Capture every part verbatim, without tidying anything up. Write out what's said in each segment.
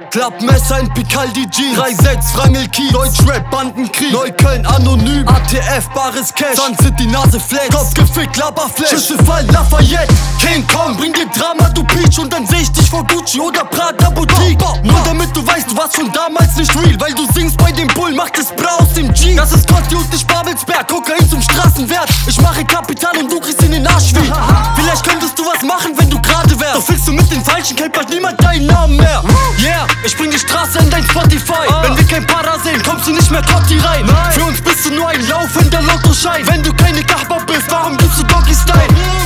Klappmesser in Picaldi Jeans, drei sechs Wrangel Kiez, Deutschrap Bandenkrieg, Neukölln anonym, A T F bares Cash, Sun City Nase Flex, Kopf gefickt, Laberflash, Schüsse fallen, Lafayette, King Kong, bring dir Drama, du Peach, und dann seh ich dich vor Gucci oder Prada Boutique. Nur damit du weißt, du warst schon damals nicht real, weil du singst bei dem Bull, macht es bra aus dem Jeans. Das ist Kotti und nicht Babelsberg, Kokain zum Straßenwert. Ich mache Kapital und du kriegst in den Arsch wie. Vielleicht könntest du was machen, wenn du gerade wärst. Doch fickst du mit den Falschen, kennt bald niemand deinen Namen mehr. Yeah, ich bring die Straße in dein Spotify. Wenn wir kein Para sehen, kommst du nicht mehr Kotti rein. Für uns bist du nur ein laufender Lottoschein. Wenn du keine Kahba bist, warum gibst du Doggy Style?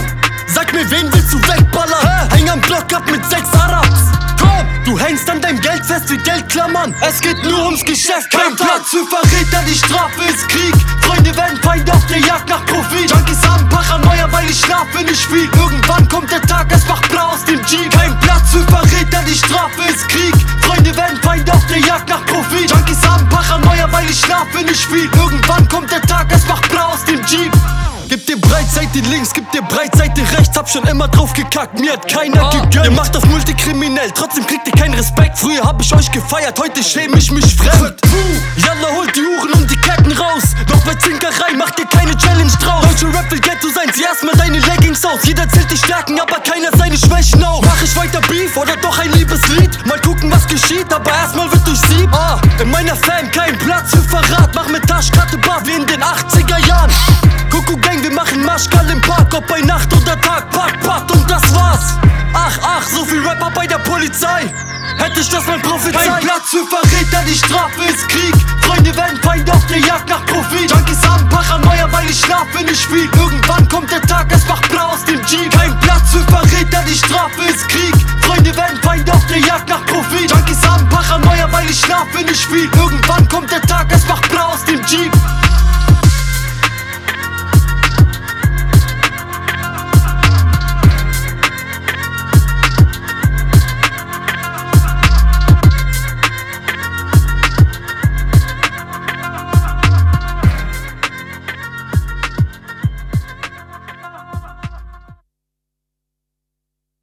Sag mir, wen willst du wegballern? Häng am Block ab mit sechs Arabs. Komm, du hängst an deinem Geld fest wie Geldklammern. Es geht nur ums Geschäft, kein Platz für Verräter, die Strafe ist Krieg. Freunde werden Feinde auf der Jagd nach Profit. Junkies haben Paranoia, weil ich schlafe nicht viel. Irgendwann kommt der Tag, es macht blau aus dem Jeep. Kein Platz für Verräter, die Strafe ist Krieg. Freunde werden Feinde auf der Jagd nach Profit. Junkies haben Paranoia, weil ich schlafe nicht viel. Irgendwann kommt der Tag, es macht blau aus dem Jeep. Gib dir Breitseite links, gib dir Breitseite rechts. Hab schon immer drauf gekackt, mir hat keiner gegönnt. Ihr macht auf multikriminell, trotzdem kriegt ihr keinen Respekt. Früher hab ich euch gefeiert, heute schäme ich mich fremd. Jalla holt die Uhren und die Ketten raus. Doch bei Zinkerei macht ihr keine Challenge draus. Deutsche Rap will Ghetto sein, zieh erstmal deine Leggings aus. Jeder zählt die Stärken, aber keiner seine Schwächen auf. Mach ich weiter Beef oder doch ein Liebeslied? Mal gucken, was geschieht, aber erstmal wird durchsiebt. Ah, in meiner Fam kein Platz für Verrat. Mach mit Taschkarte Bar wie in den achtziger Jahren. Kuckuck Gang, wir machen Maschkal im Park, ob bei Nacht oder Tag, Pack, Pack und das war's. Ach, ach, so viel Rapper bei der Polizei, hätte ich das mal prophezeit. Kein Platz für Verräter, die Strafe ist Krieg. Freunde werden Feinde auf der Jagd nach Profit. Junkies haben Paranoia, weil ich schlafe nicht viel. Irgendwann kommt der Tag, es macht blau aus dem Jeep. Kein Platz für Verräter, die Strafe ist Krieg. Freunde werden Feinde auf der Jagd nach Profit. Junkies haben Paranoia, weil ich schlafe nicht viel. Irgendwann kommt der Tag, es macht blau.